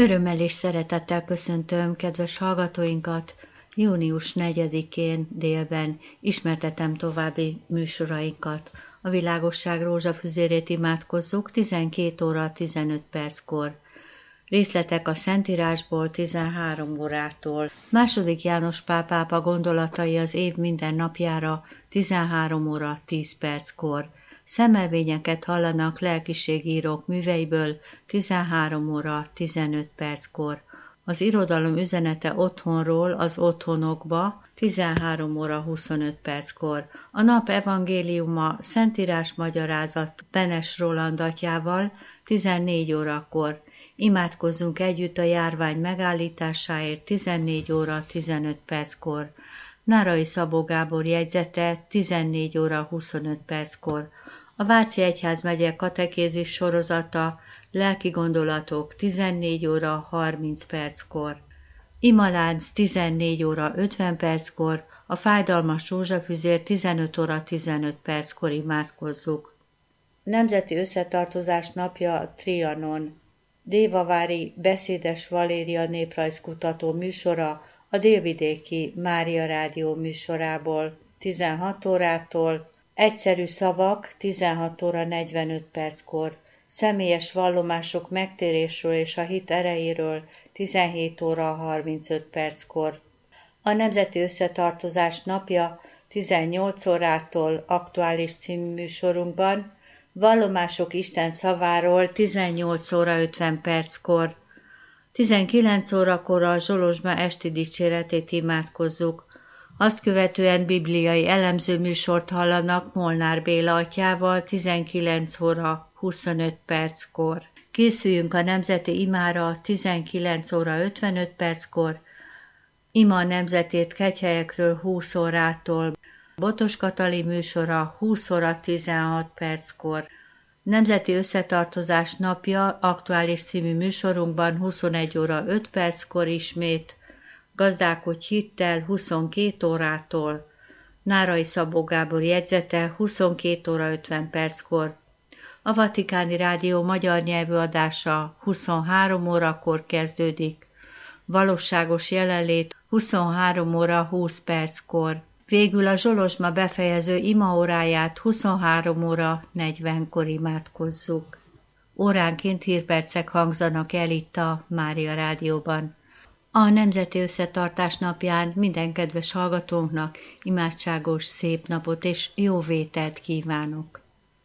Örömmel és szeretettel köszöntöm kedves hallgatóinkat. Június 4-én délben ismertetem további műsorainkat. A világosság rózsafüzérét imádkozzuk 12 óra 15 perckor. Részletek a Szentírásból 13 órától. II. János Pál pápa gondolatai az év minden napjára 13 óra 10 perckor. Szemelvényeket hallanak lelkiségírók műveiből 13 óra 15 perckor. Az irodalom üzenete otthonról az otthonokba 13 óra 25 perckor. A nap evangéliuma Szentírás magyarázat Benes Roland atyával 14 órakor. Imádkozzunk együtt a járvány megállításáért 14 óra 15 perckor. Nárai Szabó Gábor jegyzete 14 óra 25 perckor. A Váci Egyházmegye katekézis sorozata Lelki gondolatok 14 óra 30 perckor. Imalánc 14 óra 50 perckor, a fájdalmas rózsafüzér 15 óra 15 perckor imádkozzuk. Nemzeti összetartozás napja Trianon. Dévavári Beszédes Valéria néprajzkutató műsora a Délvidéki Mária Rádió műsorából 16 órától, Egyszerű szavak 16 óra 45 perckor, személyes vallomások megtérésről és a hit erejéről 17 óra 35 perckor. A Nemzeti Összetartozás napja 18 órától aktuális című műsorunkban, vallomások Isten szaváról 18 óra 50 perckor. 19 órakor a Zsolozsma esti dicséretét imádkozzuk. Azt követően bibliai elemző műsort hallanak Molnár Béla atyával 19 óra 25 perckor. Készüljünk a nemzeti imára 19 óra 55 perckor, ima nemzetét Kegyhelyekről 20 órától, Botos Katalin műsora 20 óra 16 perckor. Nemzeti Összetartozás napja aktuális című műsorunkban 21 óra 5 perckor ismét, Gazdálkodj hittel 22 órától, Nárai Szabó Gábor jegyzete 22 óra 50 perckor, a Vatikáni Rádió magyar nyelvű adása 23 órakor kezdődik, valóságos jelenlét 23 óra 20 perckor, végül a Zsolozsma befejező imaóráját 23 óra 40-kor imádkozzuk. Óránként hírpercek hangzanak el itt a Mária Rádióban. A Nemzeti Összetartás napján minden kedves hallgatónknak imádságos, szép napot és jó vételt kívánok!